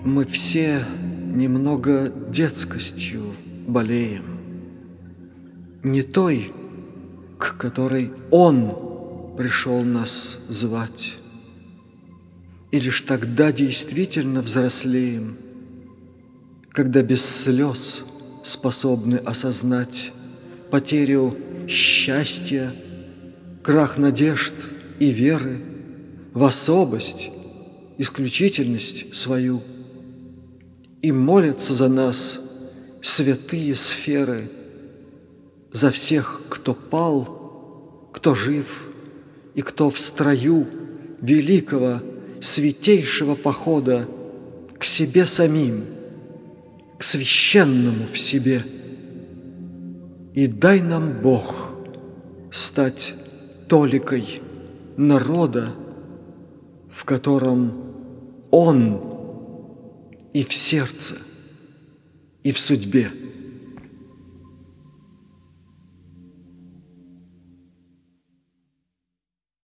Мы все немного детскостью болеем, не той, к которой Он пришел нас звать. И лишь тогда действительно взрослеем, когда без слез способны осознать потерю счастья, крах надежд и веры в особость, исключительность свою. И молятся за нас святые сферы, за всех, кто пал, кто жив и кто в строю великого, святейшего похода к себе самим, к священному в себе. И дай нам, Бог, стать толикой народа, в котором Он и в сердце, и в судьбе.